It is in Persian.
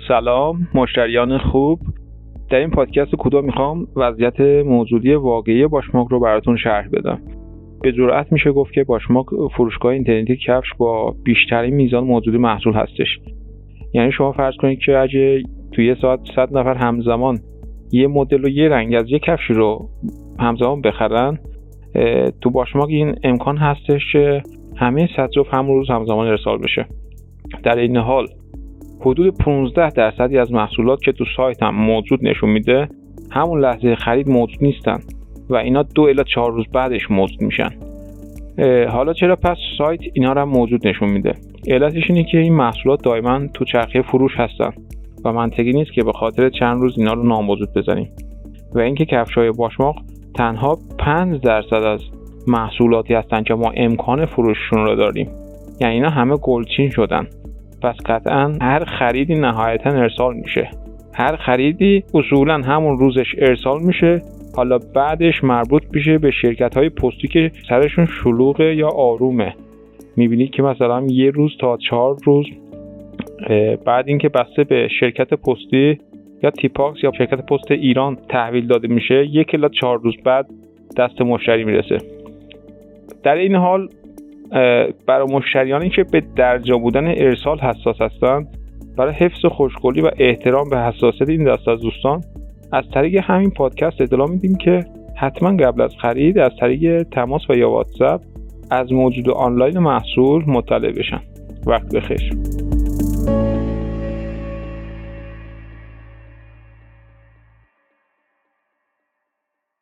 سلام مشتریان خوب. در این پادکست کوتاه میخوام وضعیت موجودی واقعی باشماک رو براتون شرح بدم. به جرئت میشه گفت که باشماک فروشگاه اینترنتی کفش با بیشترین میزان موجودی محصول هستش. یعنی شما فرض کنید که اگه توی یه ساعت 100 نفر همزمان یه مدل و یه رنگ از یه کفشی رو همزمان بخرن، تو باشماک این امکان هستش که همه 100 جفت همون روز همزمان ارسال بشه. در این حال حدود 15% از محصولات که تو سایت هم موجود نشون میده همون لحظه خرید موجود نیستن و اینا 2 الی 4 روز بعدش موجود میشن. حالا چرا پس سایت اینا رو هم موجود نشون میده؟ علتش اینه که این محصولات دائما تو چرخه فروش هستن و منطقی نیست که به خاطر چند روز اینا رو ناموجود بزنیم. و اینکه کفش‌های باشماک تنها 5% از محصولاتی هستن که ما امکان فروششون رو داریم. یعنی اینا همه گلچین شدن. پس قطعا هر خریدی نهایتا ارسال میشه. هر خریدی اصولا همون روزش ارسال میشه. حالا بعدش مربوط میشه به شرکت‌های پستی که سرشون شلوغه یا آرومه. میبینید که مثلا یه روز تا 4 روز بعد اینکه بسته به شرکت پستی یا تیپاکس یا شرکت پست ایران تحویل داده میشه 1 الی 4 روز بعد دست مشتری میرسه. در این حال برای مشتریانی که به درجا بودن ارسال حساس هستند، برای حفظ خوشقولی و احترام به حساسیت این دست از دوستان از طریق همین پادکست اطلاع میدیم که حتما قبل از خرید از طریق تماس و یا واتساپ از موجود آنلاین محصول مطلع بشن. وقت بخیر.